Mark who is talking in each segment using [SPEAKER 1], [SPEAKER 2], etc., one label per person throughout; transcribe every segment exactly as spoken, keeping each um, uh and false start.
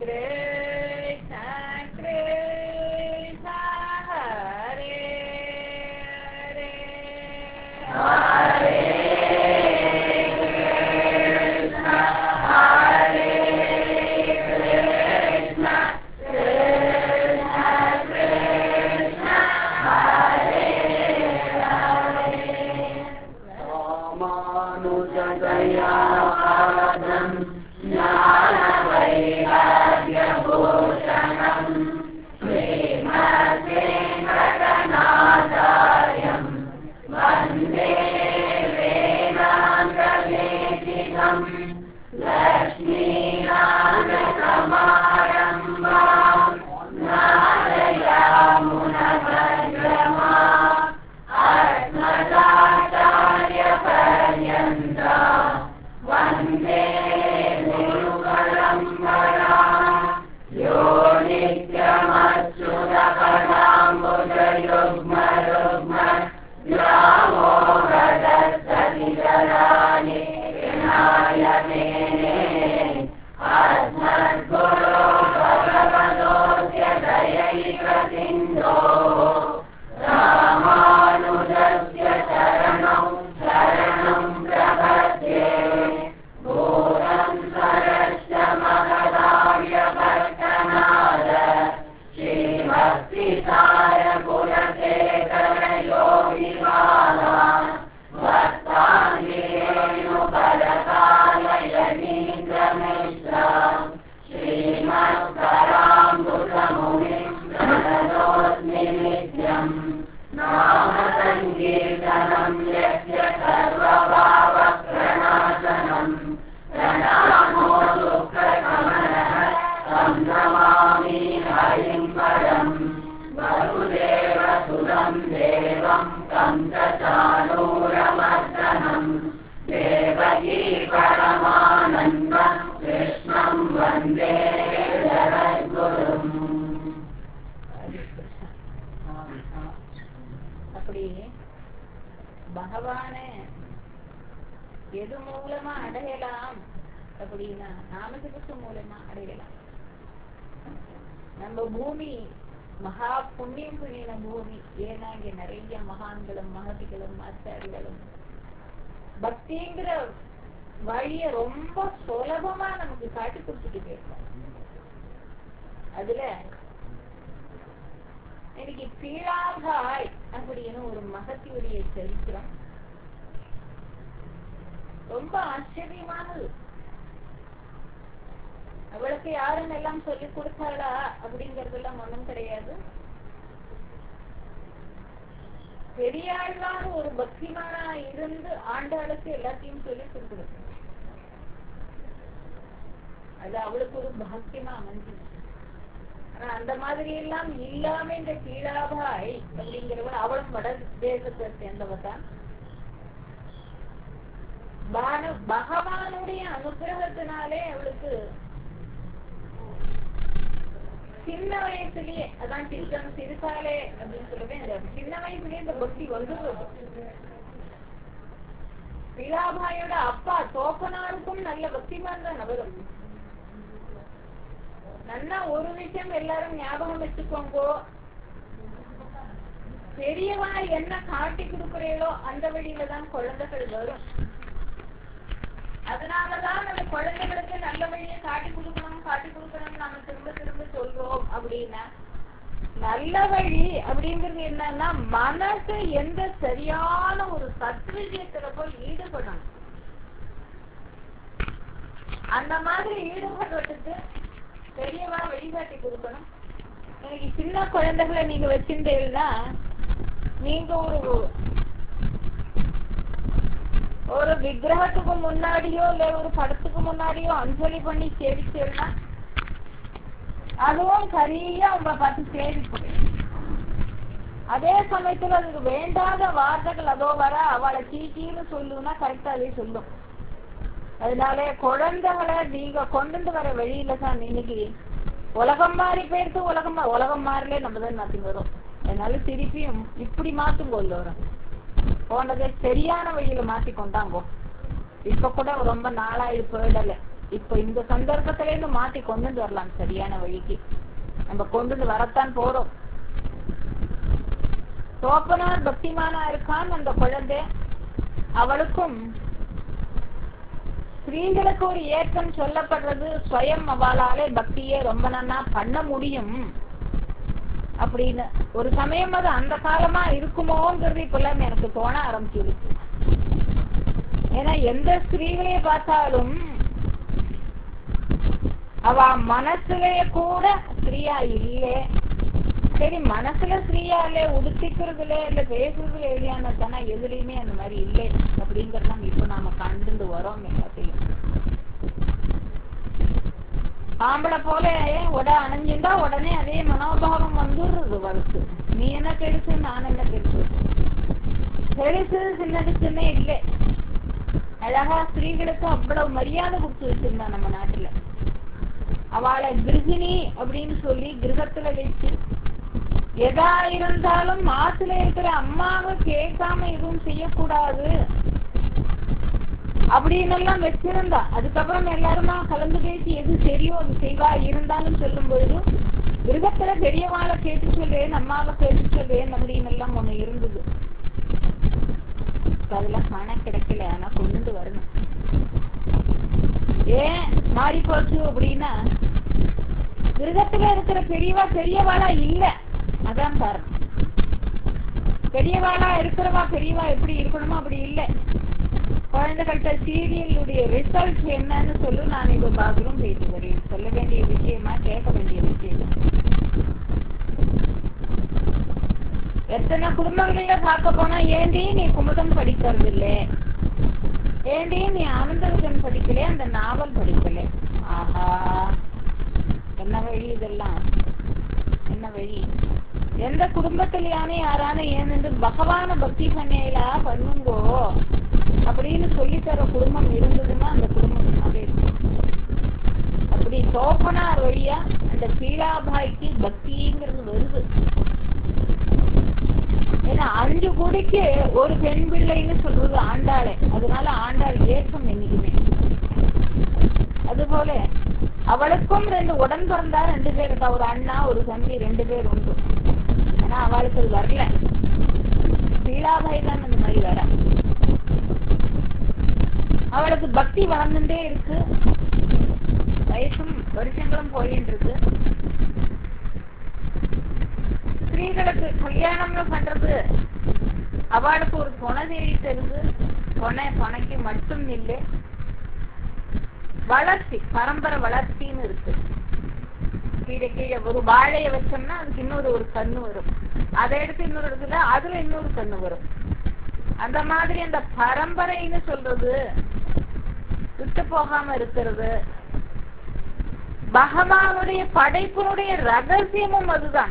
[SPEAKER 1] Krishna Krishna Hare Hare பகவான எது மூலமா அடையலாம் அப்படின்னா நாமஜபத்து மூலமா அடையலாம். நம்ம பூமி மகா புண்ணியம் புண்ணிய பூமி. ஏன்னா இங்க நிறைய மகான்களும் மகதிகளும் ஆச்சாரிகளும் பக்திங்கிற வழிய ரொம்ப சுலபமா நமக்கு காட்டி கொடுத்துட்டு போயிருக்கோம். அதுல இன்னைக்கு பீழாபாய் அப்படின்னு ஒரு மகத்தியுடைய சரித்திரம் ரொம்ப ஆச்சரியமானது. அவளுக்கு யாரும் எல்லாம் சொல்லி கொடுத்தாளா அப்படிங்கறதெல்லாம் ஒண்ணும் கிடையாது. பெரியாழ்வான ஒரு பக்திமானா இருந்து ஆண்டாளுக்கு எல்லாத்தையும் சொல்லி கொடுக்கணும். அது அவளுக்கு ஒரு பாக்கியமா அமைஞ்சிருச்சு. ஆனா அந்த மாதிரி எல்லாம் இல்லாம இந்த கீழாபாய் அப்படிங்கிறவள் அவளும் வட தேசத்தை சேர்ந்தவதான். பகவானுடைய அனுகிரகத்தினாலே அவளுக்கு சின்ன வயசுலயே அதான் சித்தம் சிறுசாலே அப்படின்னு சொல்லுவேன். இந்த சின்ன வயசுலயே இந்த பக்தி வந்து கீழாபாயோட அப்பா தோப்பனாருக்கும் நல்ல பக்திமான் தான் அவரும். நல்லா ஒரு விஷயம் எல்லாரும் ஞாபகம் வச்சுக்கோங்கோ, பெரியவா என்ன காட்டி கொடுக்குறீங்களோ அந்த வழியில தான் குழந்தைகள் வரும். அதனாலதான் அந்த குழந்தைகளுக்கு நல்ல வழியை காட்டி கொடுக்கணும் காட்டி கொடுக்கணும் நம்ம திரும்ப திரும்ப சொல்றோம். அப்படின்னா நல்ல வழி அப்படிங்கிறது என்னன்னா மனசு எந்த சரியான ஒரு சத்விஜயத்துல போய் ஈடுபடணும். அந்த மாதிரி ஈடுபடுறதுக்கு பெரியவா வழிகாட்டி கொடுக்கணும். எனக்கு சின்ன குழந்தைகளை நீங்க வச்சிருந்தீங்கன்னா நீங்க ஒரு ஒரு விக்கிரகத்துக்கு முன்னாடியோ இல்ல ஒரு படத்துக்கு முன்னாடியோ அஞ்சலி பண்ணி சேவிச்சேன்னா அதுவும் சரியா உங்களை பார்த்து சேவிக்கும். அதே சமயத்துல அதுக்கு வேண்டாத வார்த்தைகள் அதோ வர அவளை சீக்கின்னு சொல்லுன்னா கரெக்டா அதே சொல்லும். அதனால குழந்தைகளை நீங்க கொண்டு வர வழியில தான் இன்னைக்கு உலகம் மாறி போயிடுத்து. உலகம் உலகம் மாறலே நம்ம தான் மாத்தி வரும். அதனால திருப்பியும் இப்படி மாத்தும் போது வரும். போனதை சரியான வழியில மாத்தி கொண்டாங்கோ. இப்ப கூட ரொம்ப நாளாயி போயிடல. இப்ப இந்த சந்தர்ப்பத்தில இருந்து மாத்தி கொண்டு வரலாம் சரியான வழிக்கு. நம்ம கொண்டு வரத்தான் போறோம். தோப்பனார் பக்திமானா இருக்கான் அந்த குழந்தை. அவளுக்கும் ஸ்திரீகளுக்கு ஒரு ஏற்றம் சொல்லப்படுறது, ஸ்வயம் அவளாலே பக்தியே ரொம்ப நன்னா பண்ண முடியும் அப்படின்னு. ஒரு சமயம் அது அந்த காலமா இருக்குமோங்கிறது இப்பெல்லாம் எனக்கு தோண ஆரம்பிச்சிருக்கு. ஏன்னா எந்த ஸ்திரீகளையே பார்த்தாலும் அவ மனசுலயே கூட ஸ்திரீயா இல்லை. சரி, மனசுல ஸ்திரீயா இல்ல, உடுத்திக்கிறதுல இல்ல, பேசுறதுல இல்லையான தானே எதுலையுமே அந்த மாதிரி இல்லை அப்படிங்கறத இப்ப நாம கண்டு வரோம். எல்லாத்தையும் ஆம்பளை போல உட அணைஞ்சுட்டா உடனே அதே மனோபாவம் வந்துடுறது வருது. நீ என்ன பெருசு, நான் என்ன பெருசு, பெருசு சின்னதுக்குன்னே இல்லை. அழகா ஸ்திரீகளுக்கு அவ்வளவு மரியாதை கொடுத்து வச்சிருந்தா நம்ம நாட்டுல. அவளை கிருகிணி அப்படின்னு சொல்லி கிரகத்துல வச்சு எதா இருந்தாலும் மாசுல இருக்கிற அம்மாவை கேட்காம எதுவும் செய்யக்கூடாது அப்படின்னு எல்லாம் வச்சிருந்தா. அதுக்கப்புறம் எல்லாருமா கலந்து பேசி எது சரியோ அது செய்வா. இருந்தாலும் சொல்லும் பொழுது கிரகத்துல பெரியவாளை கேட்டு சொல்றேன், அம்மாவை கேட்டு சொல்றேன் அப்படின்னு எல்லாம் ஒண்ணு இருந்தது. அதெல்லாம் காண கிடைக்கல. ஆனா கொண்டு வரணும். ஏன் மாறி போச்சு அப்படின்னா கிரகத்துல இருக்கிற பெரியவா பெரியவாளா இல்ல. அதான் காரணம். பெரியவாளா இருக்கிறவா பெரியவா எப்படி இருக்கணுமோ அப்படி இல்லை. குழந்தைகள்கிட்ட சீரியலுடைய ரிசல்ட் என்னன்னு சொல்லு, நான் இப்ப பாத்ரூம் போயிட்டு வரேன். சொல்ல வேண்டிய விஷயமா, கேட்க வேண்டிய விஷயம். எத்தனை குடும்பங்கள்ல பார்க்க போனா, ஏண்டி நீ குமுதம் படிக்கிறது இல்ல, ஏண்டி நீ ஆனந்தவிகடன் படிக்கல, அந்த நாவல் படிக்கல. ஆஹா, என்ன வழி இதெல்லாம், என்ன வழி? எந்த குடும்பத்திலேயானே யாரான ஏன்னு பகவான பக்தி பண்ணையிலா பண்ணுங்கோ அப்படின்னு சொல்லித்தர குடும்பம் இருந்ததுன்னா அந்த குடும்பம் இருக்கும். அப்படி தோப்பனார் வழியா அந்த பீலாபாய்க்கு பக்திங்கிறது வருது. ஏன்னா அஞ்சு குடிக்கு ஒரு பெண் பிள்ளைன்னு சொல்றது ஆண்டாளே. அதனால ஆண்டாள் ஏற்றம் என்னைக்குமே. அதுபோல அவளுக்கும் ரெண்டு உடன் பிறந்தா ரெண்டு பேர் இருக்கா. ஒரு அண்ணா ஒரு தம்பி, ரெண்டு பேர் உண்டு. ஆனா அவளுக்கு அது வரல. பீலாபாய் தான் அந்த மாதிரி வர. அவளுக்கு பக்தி வளர்ந்துட்டே இருக்கு. வயசும் வருஷங்களும் போயிட்டு இருக்கு. ஸ்திரீகளுக்கு கல்யாணம்னு பண்றது அவளுக்கு ஒரு துணை தேடி தருது. துணை துணைக்கு மட்டும் இல்லை, வளர்ச்சி, பரம்பரை வளர்ச்சின்னு இருக்கு. கீழே கீழே ஒரு வாழைய வச்சோம்னா அதுக்கு இன்னொரு ஒரு கண்ணு வரும். அதை எடுத்து இன்னொரு இடத்துல அதுல இன்னொரு கண்ணு வரும். அந்த மாதிரி அந்த பரம்பரைன்னு சொல்றது விட்டு போகாம இருக்கிறது. பகவானுடைய படைப்பினுடைய ரகசியமும் அதுதான்.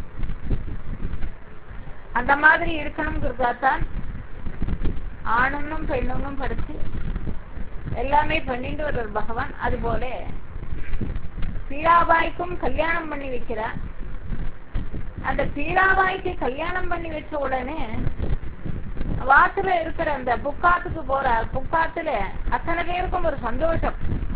[SPEAKER 1] அந்த மாதிரி இருக்கணும்ங்கிறதான் ஆணுன்னும் பெண்ணும் படிச்சு எல்லாமே பண்ணிட்டு வர்ற பகவான். அது போல பீலாபாய்க்கும் கல்யாணம் பண்ணி வைக்கிறார். அந்த பீலாபாய்க்கு கல்யாணம் பண்ணி வச்ச உடனே வாத்துல இருக்கிற அந்த புக்காத்துக்கு போற புக்காத்துல அத்தனை பேருக்கும் ஒரு சந்தோஷம்.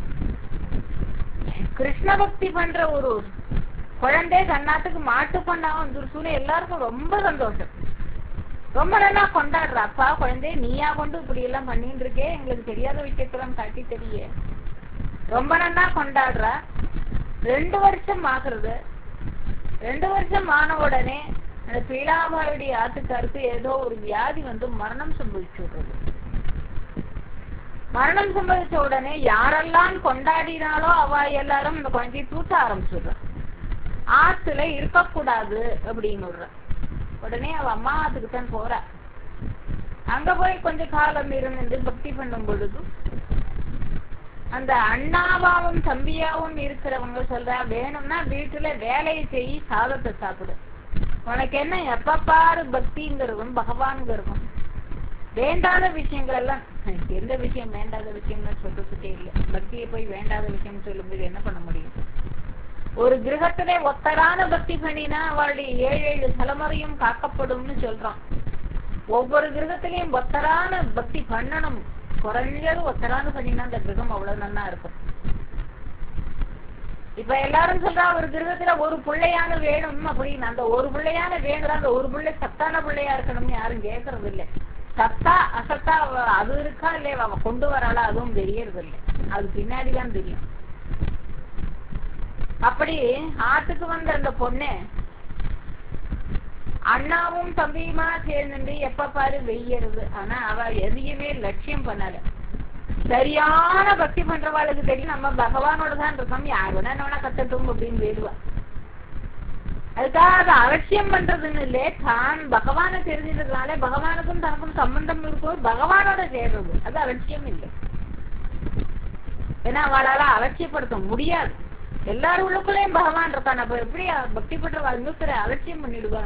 [SPEAKER 1] கிருஷ்ண பக்தி பண்ற ஒரு குழந்தை தன்னாத்துக்கு மாட்டு பண்ணா வந்துருச்சுன்னு எல்லாருக்கும் ரொம்ப சந்தோஷம். ரொம்ப நல்லா கொண்டாடுற. அப்பா குழந்தை நீயா கொண்டு இப்படி எல்லாம் பண்ணிட்டு இருக்கே, எங்களுக்கு தெரியாத விஷயத்தெல்லாம் காட்டி தெரிய ரொம்ப நல்லா கொண்டாடுற. ரெண்டு வருஷம் ஆகுறது. ரெண்டு வருஷம் ஆன உடனே அந்த பீலாபாயுடைய ஆத்துக்காருக்கு ஏதோ ஒரு வியாதி வந்து மரணம் சம்பவிச்சு விடுறது. மரணம் சம்பவிச்ச உடனே யாரெல்லாம் கொண்டாடினாலோ அவ எல்லாரும் இந்த குழந்தையை தூட்ட ஆரம்பிச்சுடுற. ஆத்துல இருக்கக்கூடாது அப்படின்னு விடுற. உடனே அவ அம்மா ஆத்துக்கு தான் போற. அங்க போய் கொஞ்ச காலம் இருந்து பக்தி பண்ணும் பொழுது அந்த அண்ணாவாவும் தம்பியாவும் இருக்கிறவங்க சொல்ற, வேணும்னா வீட்டுல வேலையை செய்ய, சாதத்தை சாப்பிடு. உனக்கு என்ன எப்ப பாரு பக்திங்கிறதும் பகவான்கிறதும் வேண்டாத விஷயங்கள் எல்லாம். எந்த விஷயம் வேண்டாத விஷயம்னு சொல்றதுக்கே இல்லை. பக்தியை போய் வேண்டாத விஷயம் சொல்லும்போது என்ன பண்ண முடியும்? ஒரு கிரகத்திலே ஒத்தரான பக்தி பண்ணினா அவளுடைய ஏழு ஏழு தலைமுறையும் காக்கப்படும்னு சொல்றான். ஒவ்வொரு கிரகத்திலையும் ஒத்தரான பக்தி பண்ணணும். குறைஞ்சது ஒத்தரான பண்ணினா அந்த கிரகம் அவ்வளவு நல்லா இருக்கும். இப்ப எல்லாரும் சொல்றா ஒரு கிரகத்துல ஒரு பிள்ளையான வேணும் அப்படின்னு. அந்த ஒரு பிள்ளையான வேணுற அந்த ஒரு பிள்ளை சத்தான பிள்ளையா இருக்கணும்னு யாரும் கேட்கறது இல்லை. சத்தா அசத்தா அது இருக்கா இல்லையா அவ கொண்டு வராளா அதுவும் தெரியறது இல்லை. அது பின்னாடிதான் தெரியும். அப்படி ஆத்துக்கு வந்த அந்த பொண்ணு அண்ணாவும் தம்பியுமா சேர்ந்து எப்ப பாரு வெய்யறது. ஆனா அவ எதையுமே லட்சியம் பண்ணல. சரியான பக்தி பண்றவாளுக்கு தெரியும் நம்ம பகவானோட தான் இருக்கோம், யார் வேணா வேணா கத்தட்டும் அப்படின்னு வேடுவா. அதுக்காக அது அவசியம் பண்றதுன்னு இல்லை, தான் பகவானை தெரிஞ்சதுனால பகவானுக்கும் தனக்கும் சம்பந்தம் இருக்கும், பகவானோட சேர்றது அது அவசியம் இல்லை. ஏன்னா அவளால அவசியப்படுத்த முடியாது. எல்லாரும் உள்ளுக்குள்ளேயும் பகவான் இருக்கான். அப்ப எப்படி பக்தி பண்றவாள் இன்னொருத்தர அவசியம் பண்ணிடுவா?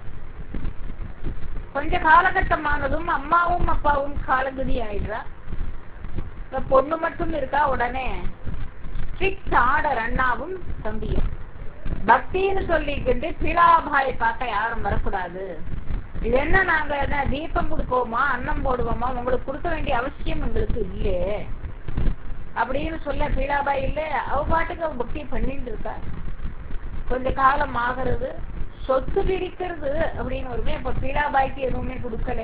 [SPEAKER 1] கொஞ்ச காலகட்டமானதும் அம்மாவும் அப்பாவும் காலகதி ஆயிடுறா. பொண்ணு மட்டும் இருக்கா. உடனே ஸ்ட்ரிக்ட் ஆர்டர் அண்ணாவும் தம்பியும். பக்தின்னு சொல்லிக்கிட்டு பீலாபாயை பார்க்க யாரும் வரக்கூடாது. இது என்ன நாங்க என்ன தீபம் கொடுப்போமா அன்னம் போடுவோமா, உங்களுக்கு கொடுக்க வேண்டிய அவசியம் எங்களுக்கு இல்லையே அப்படின்னு சொல்ல பீலாபாய் இல்ல அவ பாட்டுக்கு அவ பக்தி பண்ணிட்டு இருக்கா. கொஞ்ச காலம் ஆகிறது, சொத்து பிரிக்கிறது அப்படின்னு வருமே. இப்ப பீலாபாய்க்கு எதுவுமே கொடுக்கல.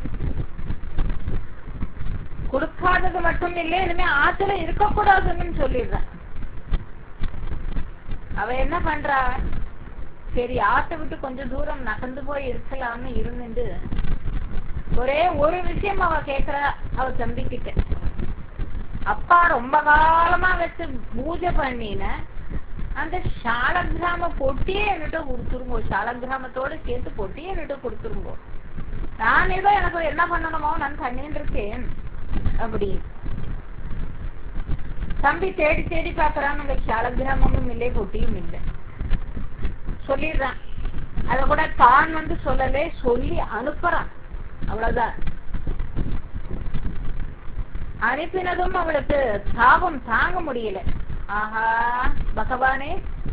[SPEAKER 1] கொடுக்காதது மட்டும் இல்லை, இனிமே ஆத்துல இருக்கக்கூடாதுன்னு சொல்லிடுறேன். அவ என்ன பண்றா, சரி ஆட்டை விட்டு கொஞ்சம் தூரம் நகர்ந்து போய் இருக்கலாம்னு இருந்துட்டு ஒரே ஒரு விஷயம் அவ கேக்குறா அவ தம்பிக்கிட்ட. அப்பா ரொம்ப காலமா வச்சு பூஜை பண்ணின அந்த சாலக்கிராம பொட்டியே என்னட்டு கொடுத்துருங்கோ, சாலக்கிராமத்தோட சேர்த்து பொட்டியே என்னட்டு கொடுத்துருங்கோ. நான் ஏதோ எனக்கு என்ன பண்ணணுமோ நான் பண்ணிட்டு இருக்கேன் அப்படி. தம்பி தேடி தேடி பாக்குறான், அந்த சாலக்கிராமமும் இல்லை பொட்டியும் இல்லை. சொல்லிடுறான். அத கூட தான் வந்து சொல்லலே, சொல்லி அனுப்புறான், அவ்வளவுதான். அனுப்பினதும் அவளுக்கு தாபம் தாங்க முடியல. ஆஹா பகவானே,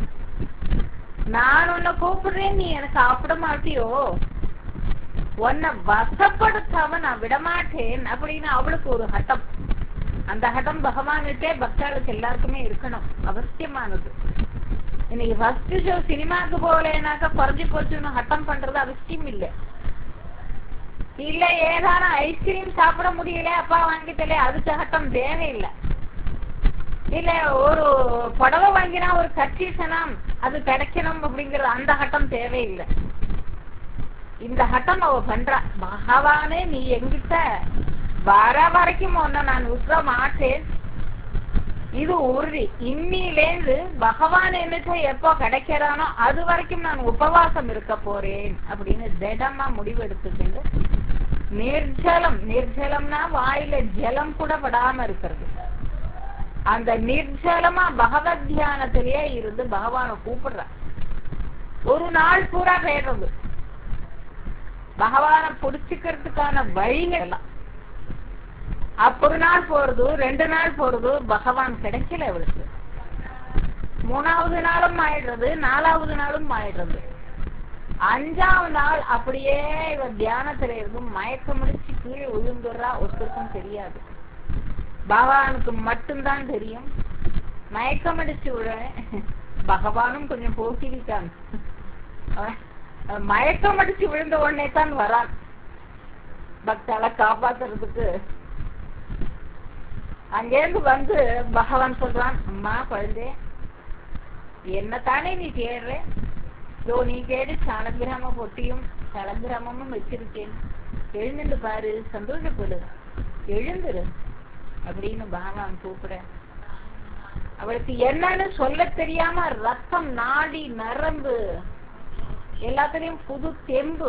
[SPEAKER 1] நான் உன்னை கூப்பிடுறேன், நீ எனக்கு சாப்பிட மாட்டியோ, உன்னை வசப்படுத்தாம நான் விடமாட்டேன் அப்படின்னு அவளுக்கு ஒரு ஹட்டம். அந்த ஹட்டம் பகவானுக்கே பக்தாளுக்கு எல்லாருக்குமே இருக்கணும், அவசியமானது. இன்னைக்கு ஃபர்ஸ்ட் ஷோ சினிமாக்கு போகலனாக்கா குறைஞ்சி போச்சுன்னு ஹட்டம் பண்றது அவசியம் இல்லை. இல்ல ஏதான ஐஸ்கிரீம் சாப்பிட முடியல அப்பா வாங்கிட்டலே அதுக்கு ஹட்டம் தேவையில்லை. இல்ல ஒரு புடவை வாங்கினா ஒரு கட்சிசனம் அது கிடைக்கணும் அப்படிங்கறது அந்த ஹட்டம் தேவையில்லை. இந்த ஹட்டம் அவ பண்றா. பகவானே நீ எங்கிட்ட வர வரைக்கும் ஒன்ன நான் விட்டுற மாட்டேன், இது உறுதி. இன்னிலேந்து பகவான் என்னட்ட எப்போ கிடைக்கிறானோ அது வரைக்கும் நான் உபவாசம் இருக்க போறேன் அப்படின்னு திடமா முடிவு எடுத்துக்கிட்டு நிர்ஜலம், நிர்ஜலம்னா வாயில ஜலம் கூட படாம இருக்கிறது, அந்த நிர்ஜலமா பகவத் தியானத்திலேயே இருந்து பகவான கூப்பிடுற. ஒரு நாள் பூரா பேடுறது பகவான புடிச்சுக்கிறதுக்கான வழிகள் எல்லாம். அப்பொரு நாள் போறது, ரெண்டு நாள் போறது, பகவான் கிடைக்கல அவளுக்கு. மூணாவது நாளும் ஆயிடுறது, நாலாவது நாளும் ஆயிடுறது. அஞ்சாவது நாள் அப்படியே இவ தியானத்துல இருக்கும் மயக்க முடிச்சு கீழே விழுந்துடுறா. ஒருத்தருக்கும் தெரியாது, பகவானுக்கு மட்டும்தான் தெரியும். மயக்கம் அடிச்சு விழ பகவானும் கொஞ்சம் போக்கிட்டான். மயக்கம் அடிச்சு விழுந்த உடனே தான் வரான் பக்தால காப்பாத்துறதுக்கு. அங்கேருந்து வந்து பகவான் சொல்றான், அம்மா குழந்தை என்னத்தானே நீ தேடுற, இதோ நீ தேடி சாலக்கிராம பொட்டியும் சாலக்கிராமமும் வச்சிருக்கேன், எழுந்துட்டு பாரு, சந்தோஷப்படு, எழுந்துரு அப்படின்னு பகவான் கூப்பிட. அவளுக்கு என்னன்னு சொல்ல தெரியாம ரத்தம் நாடி நரம்பு எல்லாத்திலையும் புது தெம்பு,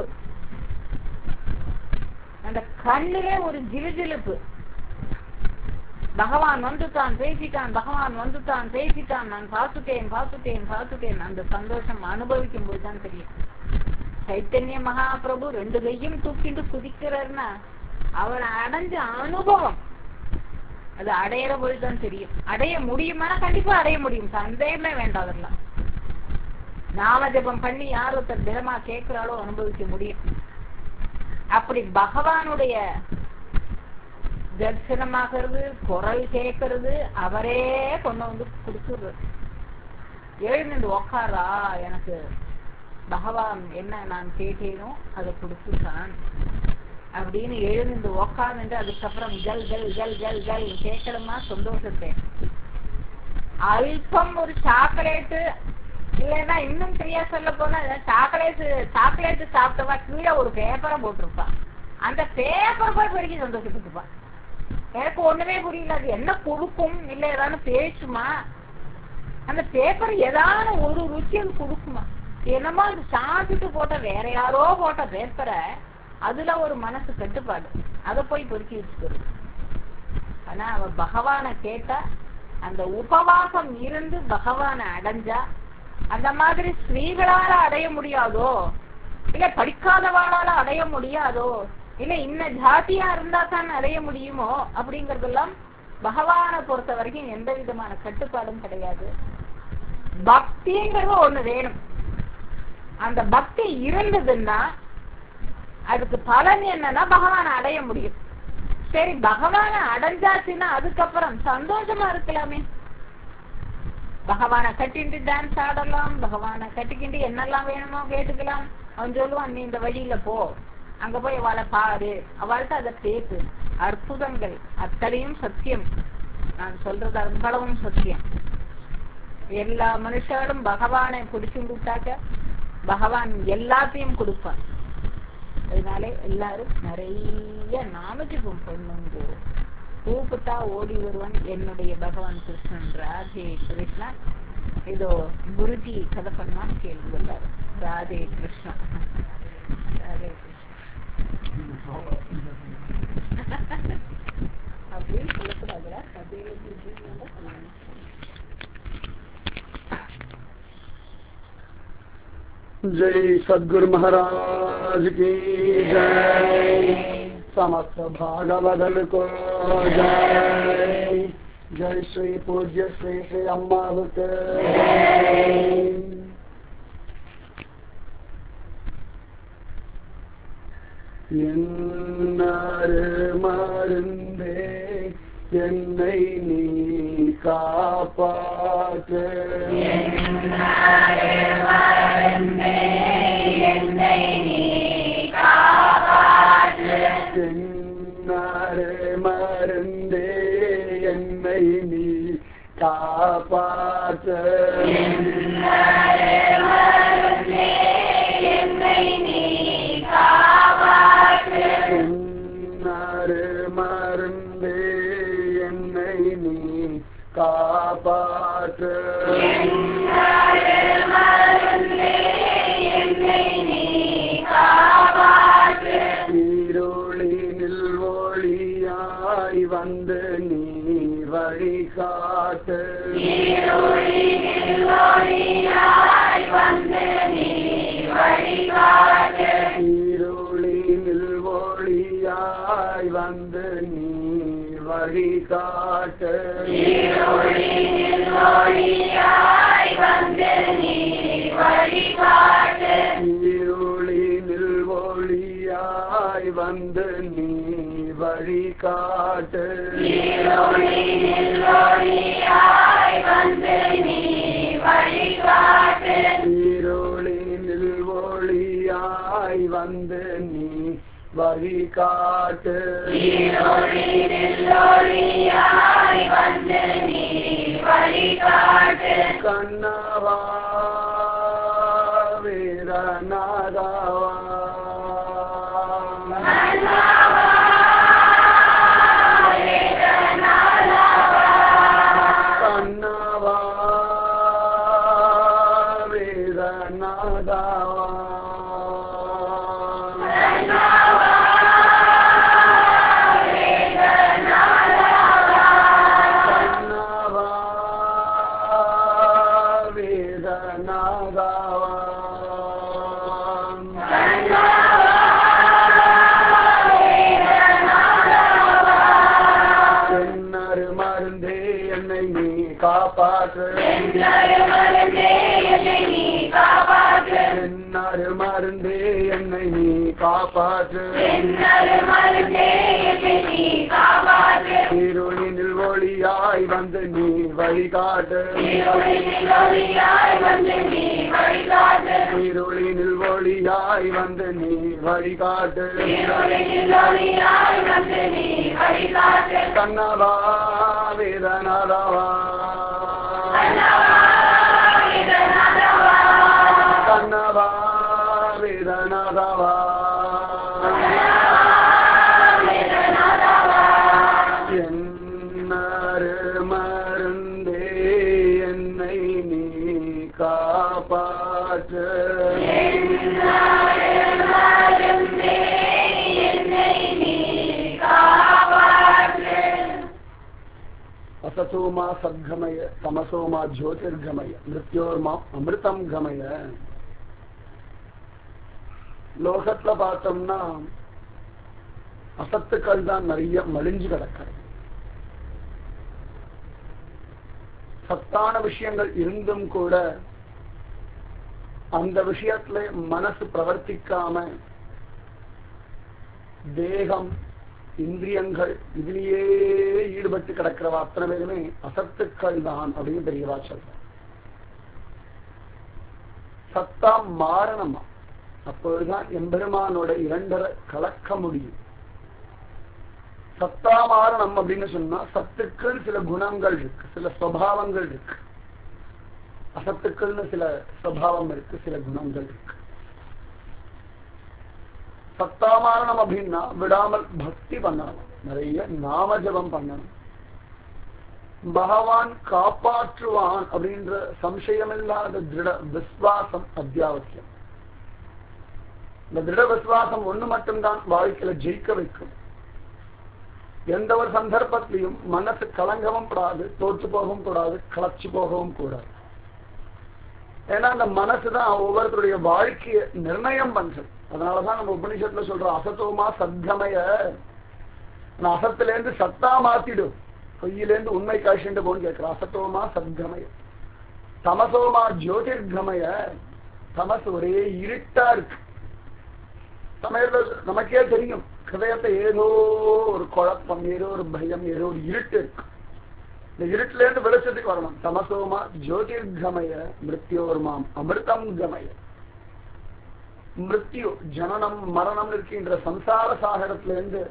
[SPEAKER 1] அந்த கண்ணிலே ஒரு ஜிலுஜிலுப்பு. பகவான் வந்துட்டான் பேசிட்டான், பகவான் வந்துட்டான் பேசிட்டான், நான் பார்த்துட்டேன் பார்த்துட்டேன் பார்த்துட்டேன். அந்த சந்தோஷம் அனுபவிக்கும் போதுதான் தெரியும். சைத்தன்ய மகாபிரபு ரெண்டு கையும் தூக்கிட்டு குதிக்கிறார்னா அவளை அடைஞ்ச அனுபவம் அது அடையிற போதுதான் தெரியும். அடைய முடியுமானா கண்டிப்பா அடைய முடியும், சந்தேகமே வேண்டாம். அதெல்லாம் நாம ஜபம் பண்ணி யார் ஒருத்தர் தினமா கேட்கிறாளோ அனுபவிக்க முடியும். அப்படி பகவானுடைய தரிசனமாகிறது, குரல் கேட்கறது, அவரே கொண்டு வந்து கொடுத்துடுறது. எழுந்து உக்காரா, எனக்கு பகவான் என்ன நான் கேட்டேனோ அதை கொடுத்துட்டான் அப்படின்னு எழுந்து உக்காந்துட்டு அதுக்கப்புறம் ஜல் ஜல் ஜல் ஜல் ஜல் கேட்கணுமா சந்தோஷத்தை. அல்பம் ஒரு சாக்லேட்டு இல்லைன்னா இன்னும் சரியா சொல்ல போனா சாக்லேட் சாக்லேட் சாப்பிட்டவா கீழே ஒரு பேப்பரை போட்டிருப்பான், அந்த பேப்பர் போய் பெருக்கி சந்தோஷப்பட்டுப்பான். எனக்கு ஒண்ணுமே புரியல, அது என்ன கொடுக்கும் இல்ல ஏதாவது பேசுமா, அந்த பேப்பர் ஏதாவது ஒரு ருச்சியம் கொடுக்குமா, என்னமோ அது சாப்பிட்டு போட்ட வேற யாரோ போட்ட பேப்பரை அதுல ஒரு மனசு கட்டுப்பாடு, அதை போய் பொறுக்கி வச்சுக்கிறது. ஆனா அவ பகவான கேட்டா அந்த உபவாசம் இருந்து பகவான அடைஞ்சா, அந்த மாதிரி ஸ்ரீகளால அடைய முடியாதோ இல்ல படிக்காதவாளால அடைய முடியாதோ இல்ல இன்ன ஜாதியா இருந்தா தான் அடைய முடியுமோ அப்படிங்கறதெல்லாம் பகவானை பொறுத்த வரைக்கும் எந்த விதமான கட்டுப்பாடும் கிடையாது. பக்திங்கிறது ஒண்ணு வேணும். அந்த பக்தி இருந்ததுன்னா அதுக்கு பலன் என்னன்னா பகவானை அடைய முடியும். சரி, பகவானை அடைஞ்சாச்சுன்னா அதுக்கப்புறம் சந்தோஷமா இருக்கலாமே. பகவானை கட்டிட்டு டான்ஸ் ஆடலாம், பகவானை கட்டிக்கிட்டு என்னெல்லாம் வேணுமோ கேட்டுக்கலாம். அவன் சொல்லுவான், நீ இந்த வழியில போ, அங்க போய் அவளை பாரு, அவள்கிட்ட அதை பேசு. அற்புதங்கள் அத்தனையும் சத்தியம், நான் சொல்றது அவ்வளவும் சத்தியம். எல்லா மனுஷரும் பகவானை பிடிச்சு விட்டாக்க பகவான் எல்லாத்தையும் கொடுப்பான். அதனால எல்லாரும் நிறைய நாமஜபம் பண்ணுங்க. கூப்பிட்டா ஓடி வருவான் என்னுடைய பகவான் கிருஷ்ணன். ராதே கிருஷ்ணா. இதோ குருஜி கதை பண்ணான்னு கேள்வி வந்தாரு. ராதே கிருஷ்ணா, ராதே கிருஷ்ணா அப்படின்னு சொல்லக்கூடாதுடா. கதையில சொல்லணும்.
[SPEAKER 2] जय सद्गुरु महाराज की जय, समस्त भागवदल को जय, जय श्री पूज्य श्री श्री अम्मावत என்னாரு மருந்தே என்னை நீ காப்பாற்று, என்னாரு மருந்தே என்னை நீ காப்பாற்று, என்னாரு மருந்தே என்னை நீ காப்பாற்று, என்னாரு மருந்தே என்னை நீ காப்பாற்று, என்னாரு மருந்தே என்னை நீ காப்பாற்று, என்னாரு மருந்தே என்னை நீ காப்பாற்று, இருளினில் ஒளியாய் வந்து நீ வழிகாட்டு, இருளினில் ஒளியாய் வந்து நீ வழிகாட்டு, இருளினில் ஒளியாய் வந்து நீ வழிகாட்டு, இருளினில் ஒளியாய் வந்து நீ வழிகாட்டு, இருளினில் ஒளியாய் வந்து நீ வழிகாட்டு, இருளினில் ஒளியாய் வந்து நீ வழிகாட்டு, இருளினில் ஒளியாய் வந்து நீ வழிகாட்டு, இருளினில் ஒளியாய் வந்து நீ வழிகாட்டு, கண்ணவா வீரநாதவா, கண்ணவா வீரநாதவா, கண்ணவா வீரநாதவா, காப்பாற்று, என்னாரு மருந்தே என்னை நீ காப்பாற்று, என்னாரு மருந்தே என்னை நீ காப்பாற்று இருளினில் ஒளியாய் வந்து நீ வழிகாட்டு இருளினில் ஒளியாய் வந்து நீ வழிகாட்டு கண்ணவா வேதனாதவா கண்ணவா வேதனாதவா என்னரு மருந்தே என்னை நீ காப்பாற்று असतोमा सद्गमय तमसोमा ज्योतिर्गमय मृत्योर्मा अमृतम गमय லோகத்துல பார்த்தோம்னா அசத்துக்கள் தான் நிறைய மலிஞ்சு கிடக்கிறது. சத்தான விஷயங்கள் இருந்தும் கூட அந்த விஷயத்துல மனசு பிரவர்த்திக்காம தேகம் இந்திரியங்கள் இதுலயே ஈடுபட்டு கிடக்கிறவா அத்தனை பேருமே அசத்துக்கள் தான் அப்படின்னு பெரியவா சொல்ற. சத்தா மாறணுமா, அப்பொழுதுதான் எம்பெருமானோட இரண்டரை கலக்க முடியும். சத்தா மாறணும் அப்படின்னு சொன்னா சத்துக்கள் சில குணங்கள் இருக்கு, சில சுபாவங்கள் இருக்கு. அசத்துக்கள்னு சில சுபாவம் இருக்கு, சில குணங்கள் இருக்கு. சத்தாமாரணம் அப்படின்னா விடாமல் பக்தி பண்ணணும், நிறைய நாம ஜபம் பண்ணணும். பகவான் காப்பாற்றுவான் அப்படின்ற சம்சயமில்லாத திருட விஸ்வாசம் அத்தியாவசியம். இந்த திருட விஸ்வாசம் ஒண்ணு மட்டும்தான் வாழ்க்கையில ஜெயிக்க வைக்கும். எந்த ஒரு சந்தர்ப்பத்திலையும் மனசு கலங்கவும் கூடாது, தோற்று போகவும் கூடாது, களைச்சு போகவும் கூடாது. ஏன்னா அந்த மனசுதான் ஒவ்வொருத்தருடைய வாழ்க்கையை நிர்ணயம் பண்றது. அதனாலதான் நம்ம உபநிஷத்துல சொல்றோம், அசத்தோமா சத்கமய, அசத்துல இருந்து சத்தா மாத்திடும், பொய்யிலேருந்து உண்மை காய்ச்சிட்டு போன்னு கேட்கிறோம். அசத்தோமா சத்கமய தமசோமா ஜோதிர்கமய. தமசு ஒரே இருட்டா இருக்கு. சமயத்துல நமக்கே தெரியும், ஹிருதயத்தை ஏதோ ஒரு குழப்பம், ஏதோ ஒரு பயம், ஏதோ ஒரு இருட்டு இருக்கு. இந்த இருட்டுல இருந்து வெளிச்சத்துக்கு வரணும். தமசோமா ஜோதிர்கமய மிருத்யோர்மாம் அமிர்தம் கமய. மிருத்யு ஜனனம் மரணம் இருக்கின்ற சம்சார சாகரத்துல இருந்து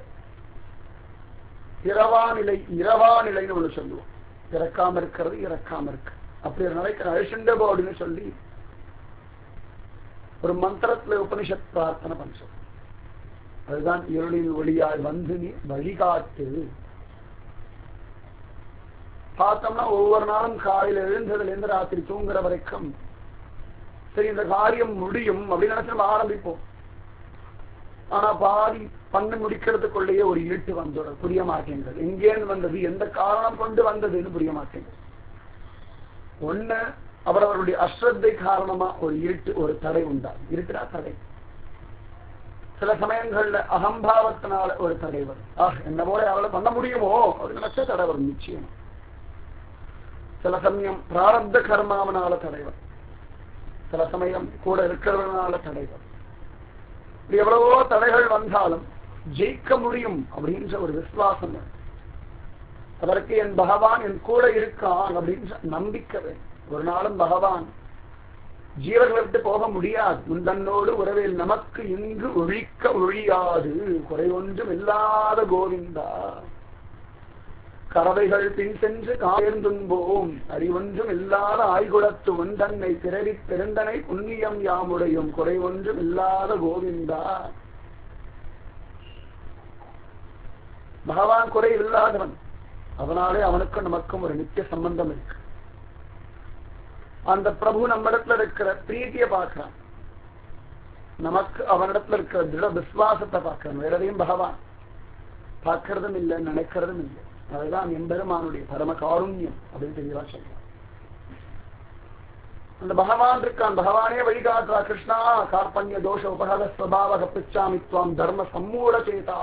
[SPEAKER 2] இரவா நிலை, இரவா நிலைன்னு ஒண்ணு சொல்லுவோம். இறக்காம இருக்கிறது, இறக்காம இருக்கு, அப்படி ஒரு நிலைக்கு அழிச்சுண்டபோ அப்படின்னு சொல்லி ஒரு மந்திரத்துல உபனிஷத் பிரார்த்தனை பண்றோம். அதுதான் இருளின் ஒளியாய் வந்து நீ வழிகாட்டு. பார்த்தோம்னா ஒவ்வொரு நாளும் காலையில எழுந்ததுல இருந்து ராத்திரி தூங்குற வரைக்கும் சரி இந்த காரியம் முடியும் அப்படின்னு நினைச்சு நம்ம ஆரம்பிப்போம். ஆனா பாதி பண்ணு முடிக்கிறதுக்குள்ளேயே ஒரு இருட்டு வந்தோட புரிய மாட்டேங்கிறது. எங்கேன்னு வந்தது, எந்த காரணம் கொண்டு வந்ததுன்னு புரிய மாட்டேங்குது. ஒண்ணு அவரவருடைய அஸ்ரத்தை காரணமா ஒரு இருட்டு, ஒரு தடை உண்டா. இருட்டுடா தடை. சில சமயங்கள்ல அகம்பாவத்தினால ஒரு தடை வரும். ஆஹ் என்ன போல அவளை பண்ண முடியுமோ அப்படின்னு நினைச்ச தடை வரும் நிச்சயம். சில சமயம் பிராரப்த கர்மாவனால தடை வரும், சில சமயம் கூட இருக்கிறவனால தடை வரும். எவ்வளவோ தடைகள் வந்தாலும் ஜெயிக்க முடியும் அப்படின்ற ஒரு விசுவாசம், அதற்கு என் பகவான் என் கூட இருக்கான் அப்படின்ற நம்பிக்கை. ஒரு நாளும் பகவான் ஜீவர்களை விட்டு போக முடியாது. முந்தன்னோடு உறவில் நமக்கு இங்கு ஒழிக்க ஒழியாது, குறை ஒன்றும் இல்லாத கோவிந்தா. கறவைகள் பின் சென்று காயர்ந்தும்போம், அறிவொன்றும் இல்லாத ஆய்குலத்து ஒன்றன்னை பிறவி பெருந்தனை புண்ணியம் யாமுடையும், குறை ஒன்றும் இல்லாத கோவிந்தா. பகவான் குறை இல்லாதவன், அதனாலே அவனுக்கும் நமக்கும் ஒரு நித்திய சம்பந்தம் இருக்கு. அந்த பிரபு நம்மிடத்துல இருக்கிற பிரீத்திய பார்க்கிறான், நமக்கு அவனிடத்துல இருக்கிற திட விசுவாசத்தை பார்க்கிறான். வேற எதையும் பகவான் பார்க்கறதும் இல்லை, நினைக்கிறதும் இல்லை. அதுதான் எம்பெருமானுடைய பரம காருண்யம் அப்படின்னு தெளிவா சொல்றான். அந்த பகவான் இருக்கான், பகவானே வழிகாட்டுறா. கிருஷ்ணா கார்பண்ய தோஷ உபகத ஸ்வபாவக பிச்சாமித்வாம் தர்ம சம்மூட சேதாக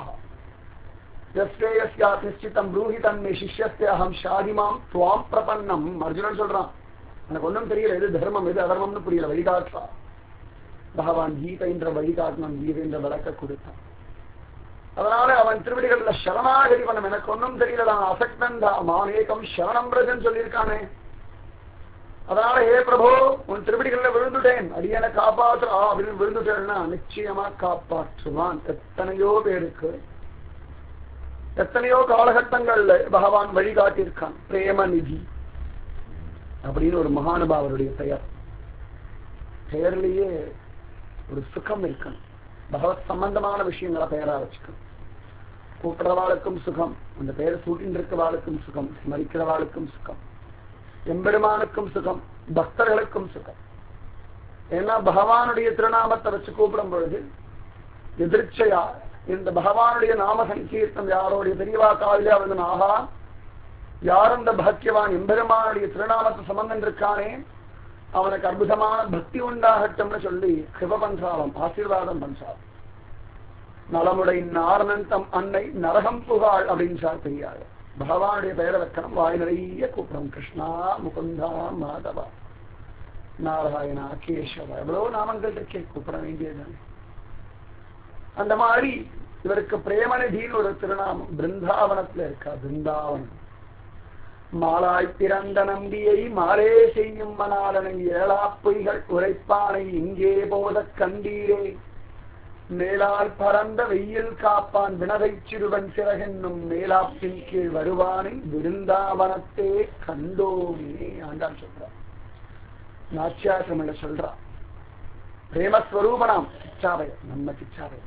[SPEAKER 2] நிச்சிதம் ப்ரூஹி தன்மை சிஷ்யஸ்தே அகம் ஷாதிமாம் துவாம் பிரபன்னம். அர்ஜுனன் சொல்றான், எனக்கு ஒன்றும் தெரியல, எது தர்மம் எது அதர்மம்னு புரியல, வழிகாட்டுறா. பகவான் கீதை என்ற வழிகாட்டினான், கீதை என்ற விளக்க கொடுத்தான். அதனால அவன் திருவடிகள்ல சரணாகதி பண்ணம். எனக்கு ஒன்னும் தெரியல, நான் அசக்தன் மானேகம் சரணம் பிரஜன் சொல்லியிருக்கானே. அதனால ஹே பிரபு, உன் திருவடிகள்ல விழுந்துட்டேன், அடியனை காப்பாற்று அப்படின்னு விழுந்துட்டேன்னா நிச்சயமா காப்பாற்றுவான். எத்தனையோ பேருக்கு எத்தனையோ காலகட்டங்கள்ல பகவான் வழிகாட்டியிருக்கான். பிரேமநிதி அப்படின்னு ஒரு மகானுபாவருடைய பெயர். பெயர்லயே ஒரு சுகம் இருக்கணும். பகவத் சம்பந்தமான விஷயங்களை பெயரா வச்சுக்கணும். கூட்டுறவாளுக்கும் சுகம், அந்த பெயரை சூட்டின் இருக்கவாளுக்கும் சுகம், ஸ்மரிக்கிறவாளுக்கும் சுகம், எம்பெருமானுக்கும் சுகம், பக்தர்களுக்கும் சுகம். ஏன்னா பகவானுடைய திருநாமத்தை வச்சு கூப்பிடும் பொழுது எதிர்ச்சையா இந்த பகவானுடைய நாம சங்கீர்த்தம் யாரோடைய பெரியவா காவிலே அவன் ஆகா, யார் அந்த பாக்கியவான் எம்பெருமானுடைய திருநாமத்தை சம்பந்தம் இருக்கானே அவனுக்கு அற்புதமான பக்தி உண்டாகட்டும்னு சொல்லி கிருப பண்றாலும் ஆசீர்வாதம் பண்றாள். நலமுடை நாரணந்தம் அன்னை நரகம் புகாள் அப்படின்னு சார் பெரியாள். பகவானுடைய பெயரை வைக்கணும், வாய் நிறைய கூப்பிடும். கிருஷ்ணா, முகுந்தா, மாதவா, நாராயணா, கேசவா, எவ்வளவு நாமங்கள் இருக்கே, கூப்பிட வேண்டியது. அந்த மாதிரி இவருக்கு பிரேமநிதியில் ஒரு திருநாமம் பிருந்தாவனத்துல இருக்கா. பிருந்தாவனம் மாலாய் பிறந்த நம்பியை மாலே செய்யும் மணாலனை ஏழா பொய்கள் உரைப்பானை இங்கே போத கண்டீரே, மேலால் பறந்த வெயில் காப்பான் வினதை சிறுவன் சிறகென்னும் மேலாப்பின் கீழ் வருவானை விருந்தாவனத்தே கண்டோமே ஆண்டான் சொல்றான். நாச்சியார் தமிழ சொல்றான். பிரேமஸ்வரூபனாம் கிச்சாவை, நம்ம கிச்சாவை.